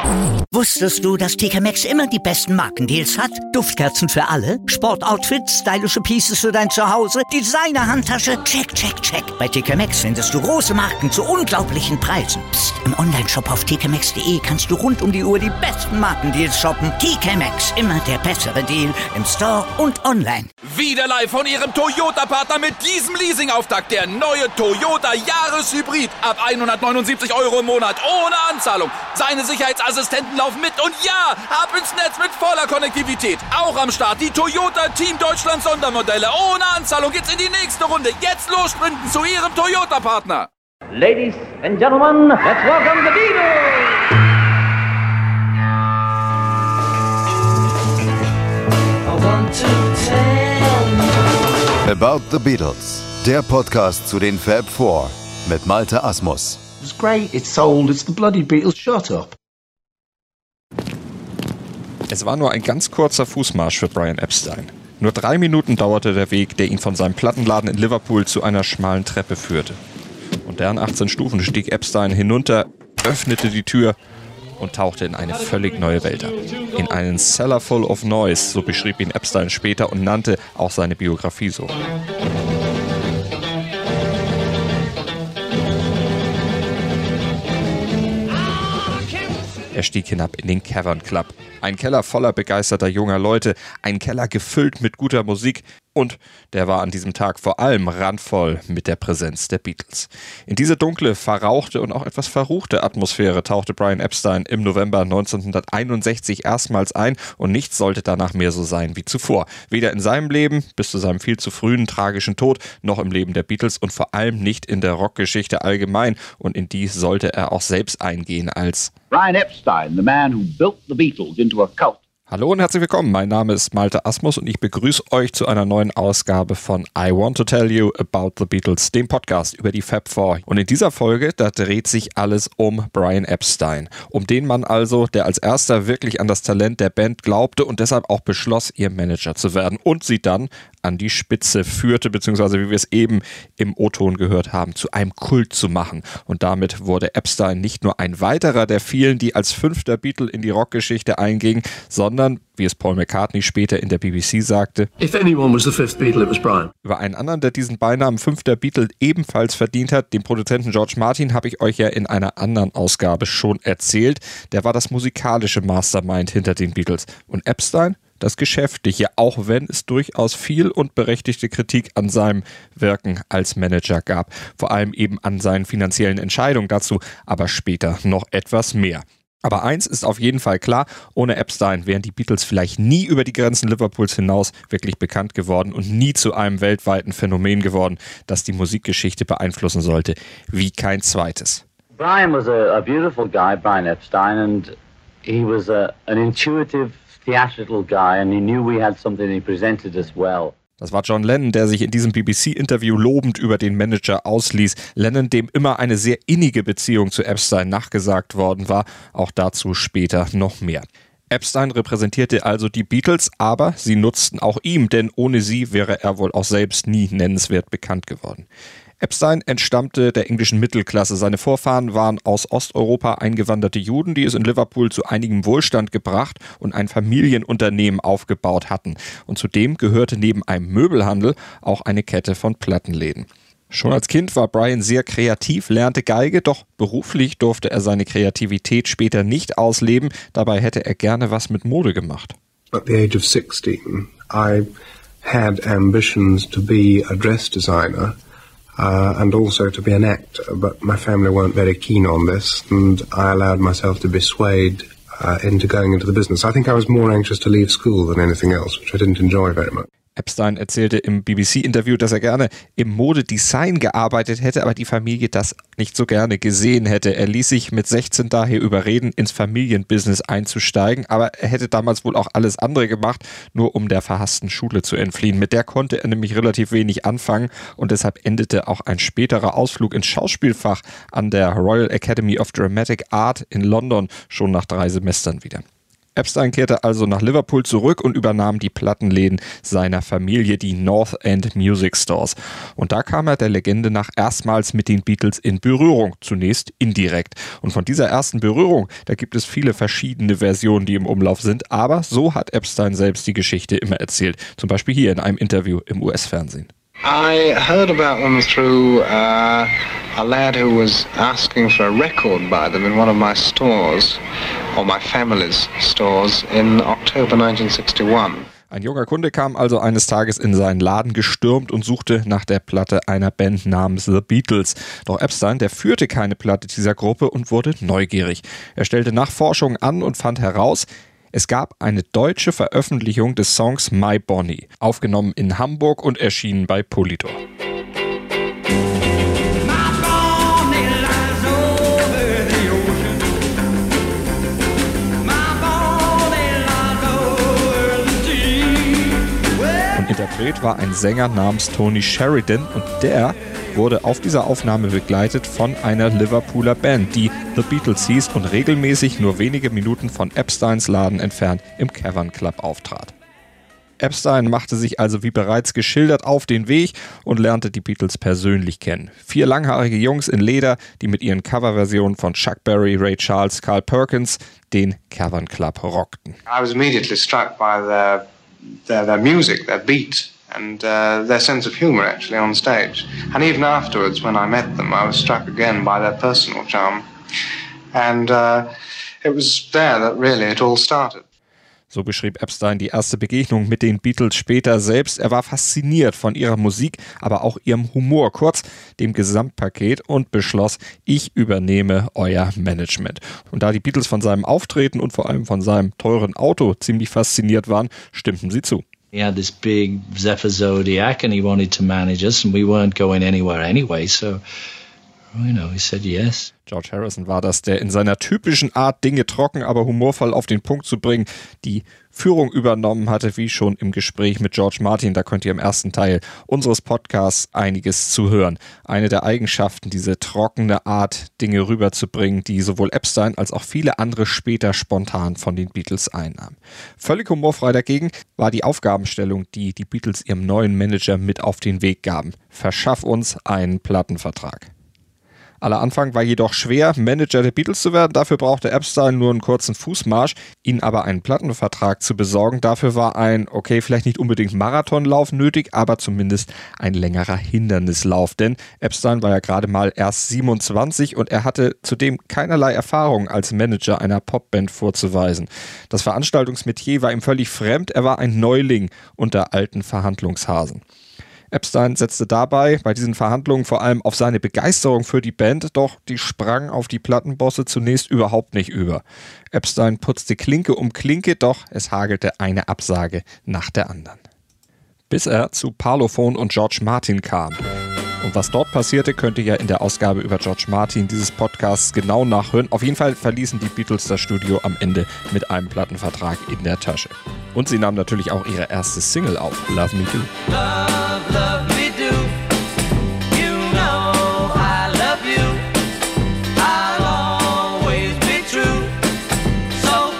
Wusstest du, dass TK Maxx immer die besten Markendeals hat? Duftkerzen für alle, Sportoutfits, stylische Pieces für dein Zuhause, Designer-Handtasche, check, check, check. Bei TK Maxx findest du große Marken zu unglaublichen Preisen. Psst. Im Onlineshop auf tkmaxx.de kannst du rund um die Uhr die besten Markendeals shoppen. TK Maxx, immer der bessere Deal im Store und online. Wieder live von Ihrem Toyota-Partner mit diesem Leasing-Auftakt. Der neue Toyota Jahreshybrid. Ab 179 € im Monat. Ohne Anzahlung. Seine Sicherheitsassistenten laufen mit. Und ja, ab ins Netz mit voller Konnektivität. Auch am Start die Toyota Team Deutschland Sondermodelle. Ohne Anzahlung geht's in die nächste Runde. Jetzt los sprinten zu Ihrem Toyota-Partner. Ladies and gentlemen, let's welcome the Beatles! About the Beatles, der Podcast zu den Fab Four mit Malte Asmus. It's great, it's sold, it's the bloody Beatles, shut up. Es war nur ein ganz kurzer Fußmarsch für Brian Epstein. Nur 3 Minuten dauerte der Weg, der ihn von seinem Plattenladen in Liverpool zu einer schmalen Treppe führte. Und deren 18 Stufen stieg Epstein hinunter, öffnete die Tür und tauchte in eine völlig neue Welt ab. In einen Cellar full of noise, so beschrieb ihn Epstein später und nannte auch seine Biografie so. Er stieg hinab in den Cavern Club. Ein Keller voller begeisterter junger Leute, ein Keller gefüllt mit guter Musik und der war an diesem Tag vor allem randvoll mit der Präsenz der Beatles. In diese dunkle, verrauchte und auch etwas verruchte Atmosphäre tauchte Brian Epstein im November 1961 erstmals ein und nichts sollte danach mehr so sein wie zuvor. Weder in seinem Leben bis zu seinem viel zu frühen tragischen Tod, noch im Leben der Beatles und vor allem nicht in der Rockgeschichte allgemein und in die sollte er auch selbst eingehen als Brian Epstein, the man who built the Beatles into a cult. Hallo und herzlich willkommen, mein Name ist Malte Asmus und ich begrüße euch zu einer neuen Ausgabe von I Want to Tell You About the Beatles, dem Podcast über die Fab Four. Und in dieser Folge, da dreht sich alles um Brian Epstein. Um den Mann also, der als erster wirklich an das Talent der Band glaubte und deshalb auch beschloss, ihr Manager zu werden und sie dann an die Spitze führte, beziehungsweise wie wir es eben im O-Ton gehört haben, zu einem Kult zu machen. Und damit wurde Epstein nicht nur ein weiterer der vielen, die als 5. Beatle in die Rockgeschichte eingingen, sondern, wie es Paul McCartney später in der BBC sagte, If anyone was the 5th Beatle, it was Brian. Über einen anderen, der diesen Beinamen 5. Beatle ebenfalls verdient hat, den Produzenten George Martin, habe ich euch ja in einer anderen Ausgabe schon erzählt. Der war das musikalische Mastermind hinter den Beatles. Und Epstein? Das Geschäftliche, auch wenn es durchaus viel und berechtigte Kritik an seinem Wirken als Manager gab. Vor allem eben an seinen finanziellen Entscheidungen dazu, aber später noch etwas mehr. Aber eins ist auf jeden Fall klar, ohne Epstein wären die Beatles vielleicht nie über die Grenzen Liverpools hinaus wirklich bekannt geworden und nie zu einem weltweiten Phänomen geworden, das die Musikgeschichte beeinflussen sollte, wie kein zweites. Brian was a beautiful guy, Brian Epstein, and he was an intuitive, theatrical guy, and he knew we had something, he presented us well. Das war John Lennon, der sich in diesem BBC-Interview lobend über den Manager ausließ. Lennon, dem immer eine sehr innige Beziehung zu Epstein nachgesagt worden war. Auch dazu später noch mehr. Epstein repräsentierte also die Beatles, aber sie nutzten auch ihm, denn ohne sie wäre er wohl auch selbst nie nennenswert bekannt geworden. Epstein entstammte der englischen Mittelklasse. Seine Vorfahren waren aus Osteuropa eingewanderte Juden, die es in Liverpool zu einigem Wohlstand gebracht und ein Familienunternehmen aufgebaut hatten. Und zudem gehörte neben einem Möbelhandel auch eine Kette von Plattenläden. Schon als Kind war Brian sehr kreativ, lernte Geige, doch beruflich durfte er seine Kreativität später nicht ausleben. Dabei hätte er gerne was mit Mode gemacht. At the age of 16, I had ambitions to be a dress designer. And also to be an actor, but my family weren't very keen on this, and I allowed myself to be swayed into going into the business. I think I was more anxious to leave school than anything else, which I didn't enjoy very much. Epstein erzählte im BBC-Interview, dass er gerne im Modedesign gearbeitet hätte, aber die Familie das nicht so gerne gesehen hätte. Er ließ sich mit 16 daher überreden, ins Familienbusiness einzusteigen, aber er hätte damals wohl auch alles andere gemacht, nur um der verhassten Schule zu entfliehen. Mit der konnte er nämlich relativ wenig anfangen und deshalb endete auch ein späterer Ausflug ins Schauspielfach an der Royal Academy of Dramatic Art in London schon nach 3 Semestern wieder. Epstein kehrte also nach Liverpool zurück und übernahm die Plattenläden seiner Familie, die North End Music Stores. Und da kam er der Legende nach erstmals mit den Beatles in Berührung, zunächst indirekt. Und von dieser ersten Berührung, da gibt es viele verschiedene Versionen, die im Umlauf sind, aber so hat Epstein selbst die Geschichte immer erzählt. Zum Beispiel hier in einem Interview im US-Fernsehen. I heard about them through a lad who was asking for a record by them in one of my stores, or my family's stores, in October 1961. Ein junger Kunde kam also eines Tages in seinen Laden gestürmt und suchte nach der Platte einer Band namens The Beatles. Doch Epstein, der führte keine Platte dieser Gruppe und wurde neugierig. Er stellte Nachforschungen an und fand heraus, es gab eine deutsche Veröffentlichung des Songs My Bonnie, aufgenommen in Hamburg und erschienen bei Polydor. Und Interpret war ein Sänger namens Tony Sheridan und der wurde auf dieser Aufnahme begleitet von einer Liverpooler Band, die The Beatles hieß und regelmäßig nur wenige Minuten von Epsteins Laden entfernt im Cavern Club auftrat. Epstein machte sich also wie bereits geschildert auf den Weg und lernte die Beatles persönlich kennen. 4 langhaarige Jungs in Leder, die mit ihren Coverversionen von Chuck Berry, Ray Charles, Carl Perkins den Cavern Club rockten. I was immediately struck by their music, their beat. And their sense of humour actually on stage. And even afterwards, when I met them, I was struck again by their personal charm. And it was there that really it all started. So beschrieb Epstein die erste Begegnung mit den Beatles später selbst. Er war fasziniert von ihrer Musik, aber auch ihrem Humor, kurz dem Gesamtpaket, und beschloss, ich übernehme euer Management. Und da die Beatles von seinem Auftreten und vor allem von seinem teuren Auto ziemlich fasziniert waren, stimmten sie zu. He had this big Zephyr Zodiac and he wanted to manage us and we weren't going anywhere anyway, so, he said yes. George Harrison war das, der in seiner typischen Art, Dinge trocken, aber humorvoll auf den Punkt zu bringen, die Führung übernommen hatte, wie schon im Gespräch mit George Martin. Da könnt ihr im ersten Teil unseres Podcasts einiges zu hören. Eine der Eigenschaften, diese trockene Art, Dinge rüberzubringen, die sowohl Epstein als auch viele andere später spontan von den Beatles einnahmen. Völlig humorfrei dagegen war die Aufgabenstellung, die die Beatles ihrem neuen Manager mit auf den Weg gaben. Verschaff uns einen Plattenvertrag. Aller Anfang war jedoch schwer, Manager der Beatles zu werden. Dafür brauchte Epstein nur einen kurzen Fußmarsch. Ihnen aber einen Plattenvertrag zu besorgen, dafür war ein, vielleicht nicht unbedingt Marathonlauf nötig, aber zumindest ein längerer Hindernislauf. Denn Epstein war ja gerade mal erst 27 und er hatte zudem keinerlei Erfahrung als Manager einer Popband vorzuweisen. Das Veranstaltungsmetier war ihm völlig fremd. Er war ein Neuling unter alten Verhandlungshasen. Epstein setzte dabei bei diesen Verhandlungen vor allem auf seine Begeisterung für die Band, doch die sprang auf die Plattenbosse zunächst überhaupt nicht über. Epstein putzte Klinke um Klinke, doch es hagelte eine Absage nach der anderen. Bis er zu Parlophone und George Martin kam. Und was dort passierte, könnt ihr ja in der Ausgabe über George Martin dieses Podcasts genau nachhören. Auf jeden Fall verließen die Beatles das Studio am Ende mit einem Plattenvertrag in der Tasche. Und sie nahmen natürlich auch ihre erste Single auf, Love Me Do. Love me do. You know I love you. I'll always be true. So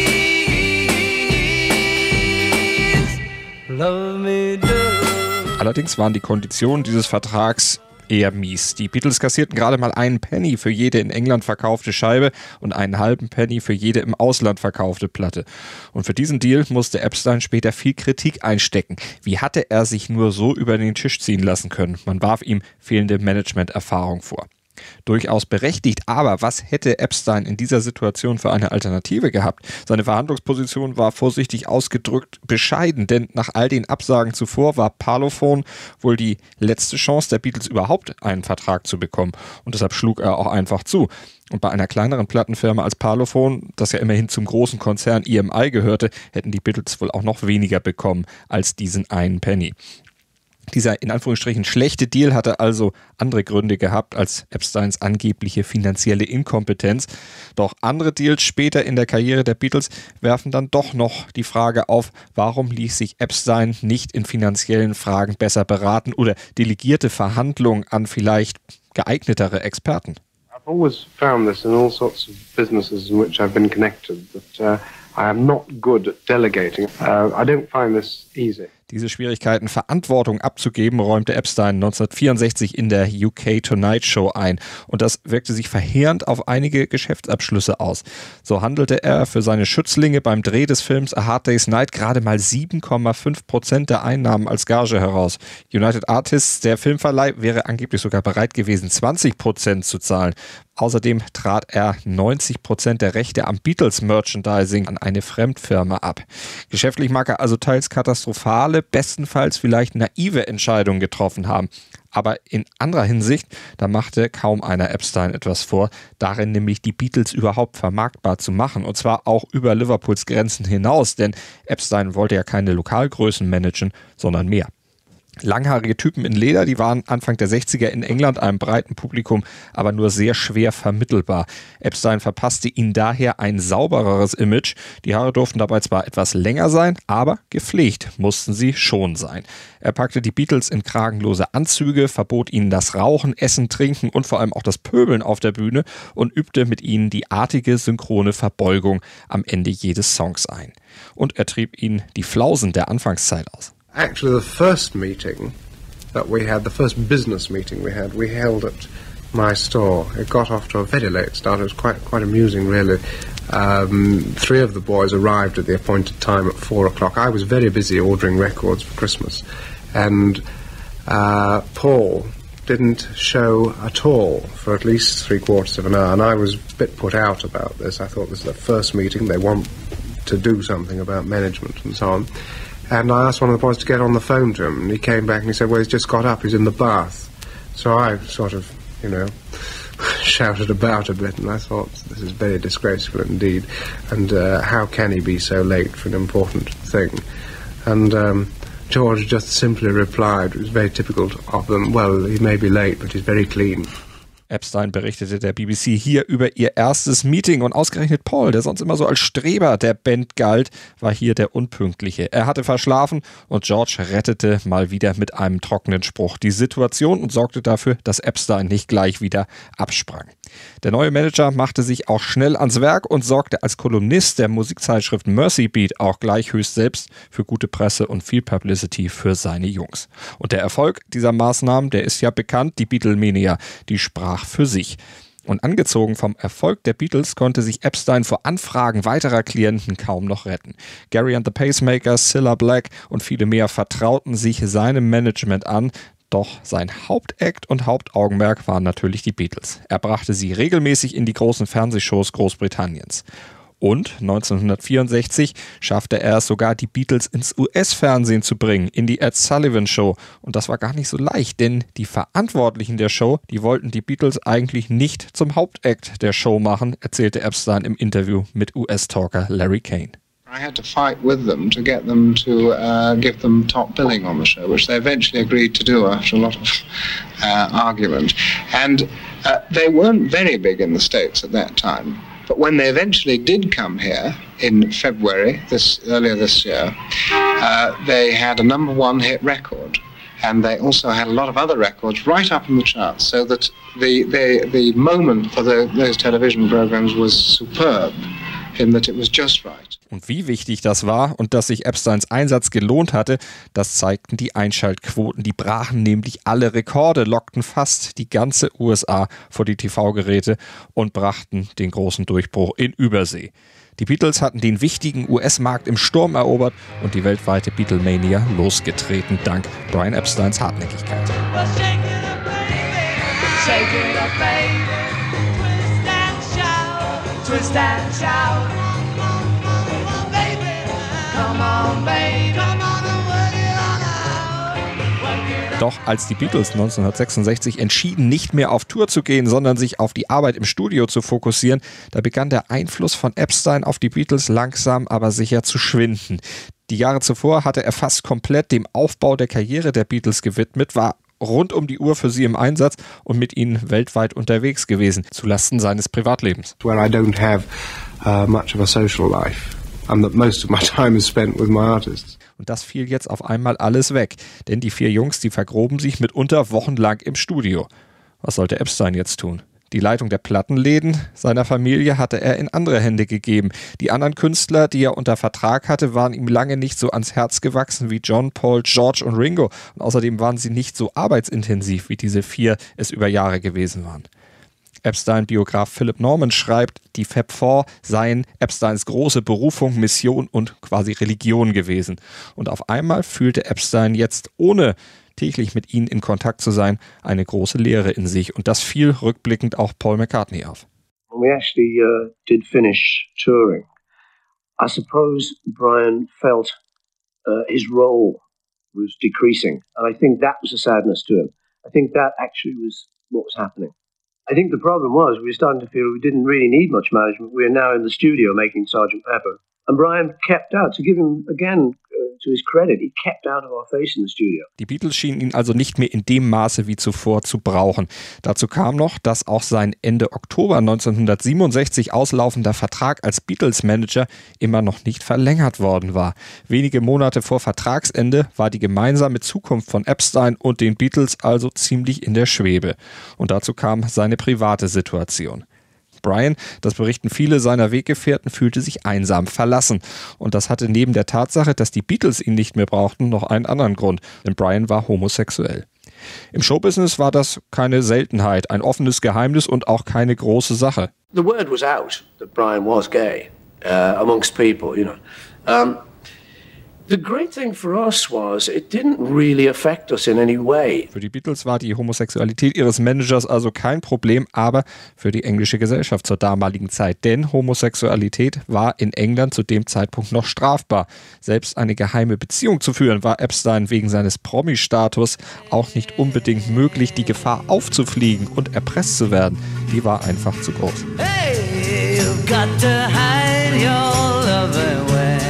please, love me do. Allerdings waren die Konditionen dieses Vertrags eher mies. Die Beatles kassierten gerade mal einen Penny für jede in England verkaufte Scheibe und einen halben Penny für jede im Ausland verkaufte Platte. Und für diesen Deal musste Epstein später viel Kritik einstecken. Wie hatte er sich nur so über den Tisch ziehen lassen können? Man warf ihm fehlende Managementerfahrung vor. Durchaus berechtigt, aber was hätte Epstein in dieser Situation für eine Alternative gehabt? Seine Verhandlungsposition war vorsichtig ausgedrückt bescheiden, denn nach all den Absagen zuvor war Parlophone wohl die letzte Chance der Beatles überhaupt einen Vertrag zu bekommen und deshalb schlug er auch einfach zu. Und bei einer kleineren Plattenfirma als Parlophone, das ja immerhin zum großen Konzern EMI gehörte, hätten die Beatles wohl auch noch weniger bekommen als diesen einen Penny. Dieser in Anführungsstrichen schlechte Deal hatte also andere Gründe gehabt als Epsteins angebliche finanzielle Inkompetenz. Doch andere Deals später in der Karriere der Beatles werfen dann doch noch die Frage auf, warum ließ sich Epstein nicht in finanziellen Fragen besser beraten oder delegierte Verhandlungen an vielleicht geeignetere Experten? I've always found this in all sorts of businesses in which I've been connected, that I am not good at delegating. I don't find this easy. Diese Schwierigkeiten, Verantwortung abzugeben, räumte Epstein 1964 in der UK Tonight Show ein. Und das wirkte sich verheerend auf einige Geschäftsabschlüsse aus. So handelte er für seine Schützlinge beim Dreh des Films A Hard Day's Night gerade mal 7,5% der Einnahmen als Gage heraus. United Artists, der Filmverleih, wäre angeblich sogar bereit gewesen, 20% zu zahlen. Außerdem trat er 90% der Rechte am Beatles-Merchandising an eine Fremdfirma ab. Geschäftlich mag er also teils katastrophale, bestenfalls vielleicht naive Entscheidungen getroffen haben. Aber in anderer Hinsicht, da machte kaum einer Epstein etwas vor, darin nämlich die Beatles überhaupt vermarktbar zu machen. Und zwar auch über Liverpools Grenzen hinaus, denn Epstein wollte ja keine Lokalgrößen managen, sondern mehr. Langhaarige Typen in Leder, die waren Anfang der 60er in England einem breiten Publikum, aber nur sehr schwer vermittelbar. Epstein verpasste ihnen daher ein saubereres Image. Die Haare durften dabei zwar etwas länger sein, aber gepflegt mussten sie schon sein. Er packte die Beatles in kragenlose Anzüge, verbot ihnen das Rauchen, Essen, Trinken und vor allem auch das Pöbeln auf der Bühne und übte mit ihnen die artige synchrone Verbeugung am Ende jedes Songs ein. Und er trieb ihnen die Flausen der Anfangszeit aus. Actually, the first meeting that we had, the first business meeting we held at my store. It got off to a very late start. It was quite amusing, really. 3 of the boys arrived at the appointed time at 4 o'clock. I was very busy ordering records for Christmas. And Paul didn't show at all for at least 3/4 of an hour. And I was a bit put out about this. I thought this is the first meeting. They want to do something about management and so on. And I asked one of the boys to get on the phone to him, and he came back and he said, well, he's just got up, he's in the bath. So I sort of, shouted about a bit, and I thought, this is very disgraceful indeed, and how can he be so late for an important thing? And George just simply replied, it was very typical of them, well, he may be late, but he's very clean. Epstein berichtete der BBC hier über ihr erstes Meeting und ausgerechnet Paul, der sonst immer so als Streber der Band galt, war hier der Unpünktliche. Er hatte verschlafen und George rettete mal wieder mit einem trockenen Spruch die Situation und sorgte dafür, dass Epstein nicht gleich wieder absprang. Der neue Manager machte sich auch schnell ans Werk und sorgte als Kolumnist der Musikzeitschrift Mercy Beat auch gleich höchst selbst für gute Presse und viel Publicity für seine Jungs. Und der Erfolg dieser Maßnahmen, der ist ja bekannt, die Beatlemania, die sprach für sich. Und angezogen vom Erfolg der Beatles konnte sich Epstein vor Anfragen weiterer Klienten kaum noch retten. Gary and the Pacemakers, Cilla Black und viele mehr vertrauten sich seinem Management an. Doch sein Hauptakt und Hauptaugenmerk waren natürlich die Beatles. Er brachte sie regelmäßig in die großen Fernsehshows Großbritanniens. Und 1964 schaffte er es sogar, die Beatles ins US-Fernsehen zu bringen, in die Ed Sullivan Show. Und das war gar nicht so leicht, denn die Verantwortlichen der Show, die wollten die Beatles eigentlich nicht zum Hauptakt der Show machen, erzählte Epstein im Interview mit US-Talker Larry Kane. I had to fight with them to get them to give them top billing on the show, which they eventually agreed to do after a lot of argument. And they weren't very big in the States at that time. But when they eventually did come here in February, earlier this year, they had a #1 hit record. And they also had a lot of other records right up in the charts, so that the moment for those television programs was superb, in that it was just right. Und wie wichtig das war und dass sich Epsteins Einsatz gelohnt hatte, das zeigten die Einschaltquoten. Die brachen nämlich alle Rekorde, lockten fast die ganze USA vor die TV-Geräte und brachten den großen Durchbruch in Übersee. Die Beatles hatten den wichtigen US-Markt im Sturm erobert und die weltweite Beatlemania losgetreten, dank Brian Epsteins Hartnäckigkeit. Twist and shout. Come on, baby. Come on and work it on out. Doch als die Beatles 1966 entschieden, nicht mehr auf Tour zu gehen, sondern sich auf die Arbeit im Studio zu fokussieren, da begann der Einfluss von Epstein auf die Beatles langsam, aber sicher zu schwinden. Die Jahre zuvor hatte er fast komplett dem Aufbau der Karriere der Beatles gewidmet, war rund um die Uhr für sie im Einsatz und mit ihnen weltweit unterwegs gewesen, zulasten seines Privatlebens. Where I don't have much of a social life and that most of my time is spent with my artists. Und das fiel jetzt auf einmal alles weg, denn die 4 Jungs, die vergruben sich mitunter wochenlang im Studio. Was sollte Epstein jetzt tun? Die Leitung der Plattenläden seiner Familie hatte er in andere Hände gegeben. Die anderen Künstler, die er unter Vertrag hatte, waren ihm lange nicht so ans Herz gewachsen wie John, Paul, George und Ringo. Und außerdem waren sie nicht so arbeitsintensiv, wie diese 4 es über Jahre gewesen waren. Epstein-Biograf Philip Norman schreibt, die Fab Four seien Epsteins große Berufung, Mission und quasi Religion gewesen. Und auf einmal fühlte Epstein jetzt, ohne täglich mit ihnen in Kontakt zu sein, eine große Leere in sich. Und das fiel rückblickend auch Paul McCartney auf. When we actually did finish touring, I suppose Brian felt his role was decreasing. And I think that was a sadness to him. I think that actually was what was happening. I think the problem was we were starting to feel we didn't really need much management. We are now in the studio making Sgt. Pepper. And Brian kept out, to give him, again, to his credit, he kept out of our face in the studio. Die Beatles schienen ihn also nicht mehr in dem Maße wie zuvor zu brauchen. Dazu kam noch, dass auch sein Ende Oktober 1967 auslaufender Vertrag als Beatles-Manager immer noch nicht verlängert worden war. Wenige Monate vor Vertragsende war die gemeinsame Zukunft von Epstein und den Beatles also ziemlich in der Schwebe. Und dazu kam seine private Situation. Brian, das berichten viele seiner Weggefährten, fühlte sich einsam, verlassen. Und das hatte neben der Tatsache, dass die Beatles ihn nicht mehr brauchten, noch einen anderen Grund. Denn Brian war homosexuell. Im Showbusiness war das keine Seltenheit, ein offenes Geheimnis und auch keine große Sache. The word was out that Brian was gay amongst people, you know. The great thing for us was it didn't really affect us in any way. Für die Beatles war die Homosexualität ihres Managers also kein Problem, aber für die englische Gesellschaft zur damaligen Zeit. Denn Homosexualität war in England zu dem Zeitpunkt noch strafbar. Selbst eine geheime Beziehung zu führen, war Epstein wegen seines Promi-Status auch nicht unbedingt möglich. Die Gefahr aufzufliegen und erpresst zu werden, die war einfach zu groß. Hey, you've got to hide your love away.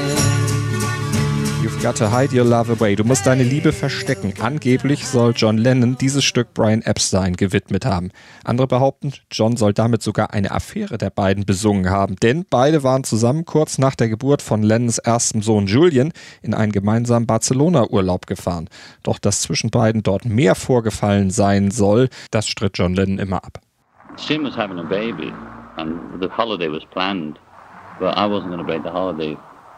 You've got to hide your love away. Du musst deine Liebe verstecken. Angeblich soll John Lennon dieses Stück Brian Epstein gewidmet haben. Andere behaupten, John soll damit sogar eine Affäre der beiden besungen haben. Denn beide waren zusammen kurz nach der Geburt von Lennons erstem Sohn Julian in einen gemeinsamen Barcelona-Urlaub gefahren. Doch dass zwischen beiden dort mehr vorgefallen sein soll, das stritt John Lennon immer ab. Sim was having a baby and the holiday was planned, but I wasn't going to break the holiday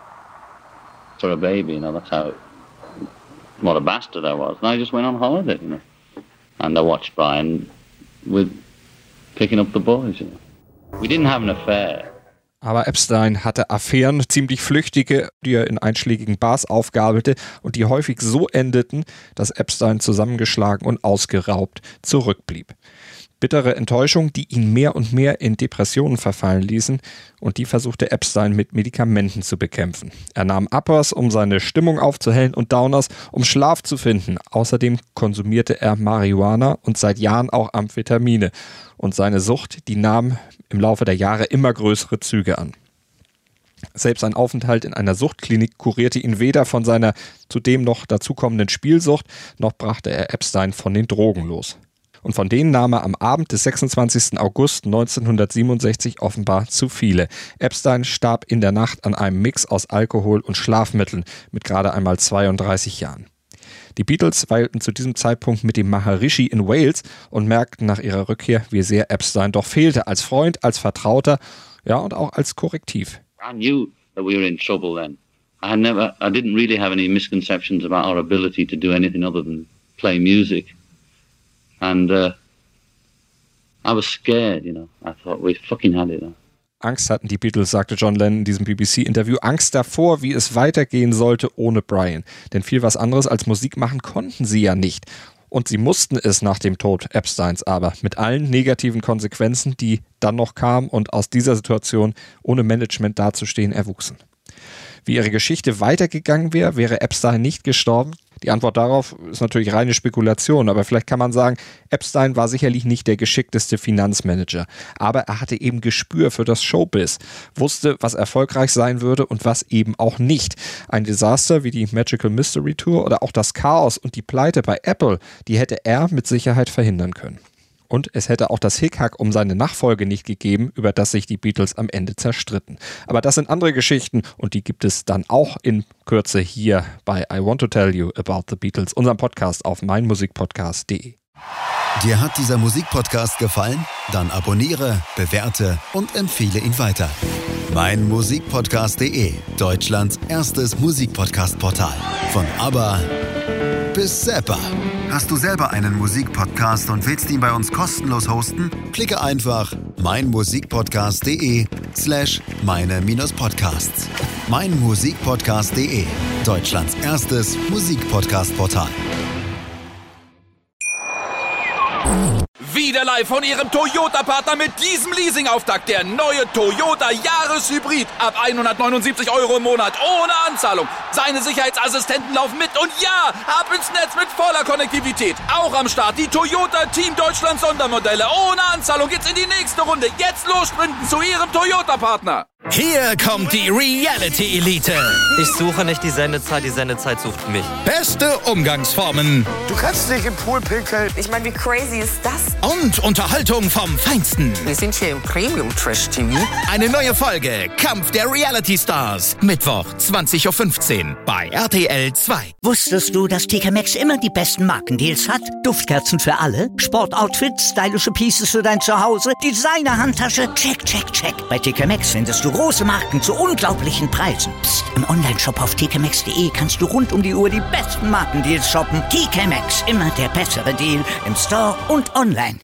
for a baby, you know, that's how, what a bastard I was. And I just went on holiday, you know. And I watched Brian with picking up the boys, you know. We didn't have an affair. Aber Epstein hatte Affären, ziemlich flüchtige, die er in einschlägigen Bars aufgabelte und die häufig so endeten, dass Epstein zusammengeschlagen und ausgeraubt zurückblieb. Bittere Enttäuschung, die ihn mehr und mehr in Depressionen verfallen ließen, und die versuchte Epstein mit Medikamenten zu bekämpfen. Er nahm Uppers, um seine Stimmung aufzuhellen, und Downers, um Schlaf zu finden. Außerdem konsumierte er Marihuana und seit Jahren auch Amphetamine. Und seine Sucht, die nahm im Laufe der Jahre immer größere Züge an. Selbst ein Aufenthalt in einer Suchtklinik kurierte ihn weder von seiner zudem noch dazukommenden Spielsucht, noch brachte er Epstein von den Drogen los. Und von denen nahm er am Abend des 26. August 1967 offenbar zu viele. Epstein starb in der Nacht an einem Mix aus Alkohol und Schlafmitteln mit gerade einmal 32 Jahren. Die Beatles weilten zu diesem Zeitpunkt mit dem Maharishi in Wales und merkten nach ihrer Rückkehr, wie sehr Epstein doch fehlte, als Freund, als Vertrauter, ja, und auch als Korrektiv. I knew that we were in trouble then. I didn't really have any misconceptions about our ability to do anything other than play music. And I was scared, you know. I thought we fucking had it. Angst hatten die Beatles, sagte John Lennon in diesem BBC-Interview. Angst davor, wie es weitergehen sollte ohne Brian. Denn viel was anderes als Musik machen konnten sie ja nicht. Und sie mussten es nach dem Tod Epsteins aber. Mit allen negativen Konsequenzen, die dann noch kamen und aus dieser Situation ohne Management dazustehen erwuchsen. Wie ihre Geschichte weitergegangen wäre, wäre Epstein nicht gestorben. Die Antwort darauf ist natürlich reine Spekulation, aber vielleicht kann man sagen, Epstein war sicherlich nicht der geschickteste Finanzmanager, aber er hatte eben Gespür für das Showbiz, wusste, was erfolgreich sein würde und was eben auch nicht. Ein Desaster wie die Magical Mystery Tour oder auch das Chaos und die Pleite bei Apple, die hätte er mit Sicherheit verhindern können. Und es hätte auch das Hickhack um seine Nachfolge nicht gegeben, über das sich die Beatles am Ende zerstritten. Aber das sind andere Geschichten und die gibt es dann auch in Kürze hier bei I Want to Tell You About the Beatles, unserem Podcast auf meinmusikpodcast.de. Dir hat dieser Musikpodcast gefallen? Dann abonniere, bewerte und empfehle ihn weiter. meinmusikpodcast.de, Deutschlands erstes Musikpodcast-Portal. Von ABBA bis Zappa. Hast du selber einen Musikpodcast und willst ihn bei uns kostenlos hosten? Klicke einfach meinmusikpodcast.de/meine-podcasts. meinmusikpodcast.de, Deutschlands erstes Musikpodcast-Portal. Wieder live von Ihrem Toyota-Partner mit diesem Leasing-Auftakt. Der neue Toyota Jahreshybrid. Ab 179 € im Monat. Ohne Anzahlung. Seine Sicherheitsassistenten laufen mit. Und ja, ab ins Netz mit voller Konnektivität. Auch am Start die Toyota Team Deutschland Sondermodelle. Ohne Anzahlung geht's in die nächste Runde. Jetzt los sprinten zu Ihrem Toyota-Partner. Hier kommt die Reality-Elite. Ich suche nicht die Sendezeit sucht mich. Beste Umgangsformen. Du kannst nicht im Pool pinkeln. Ich meine, wie crazy ist das? Und Unterhaltung vom Feinsten. Wir sind hier im Premium-Trash-TV. Eine neue Folge Kampf der Reality-Stars. Mittwoch, 20:15 Uhr bei RTL 2. Wusstest du, dass TK Maxx immer die besten Markendeals hat? Duftkerzen für alle, Sportoutfits, stylische Pieces für dein Zuhause, Designer-Handtasche, check, check, check. Bei TK Maxx findest du große Marken zu unglaublichen Preisen. Psst. Im Onlineshop auf tkmaxx.de kannst du rund um die Uhr die besten Markendeals shoppen. TK Maxx, immer der bessere Deal im Store und online.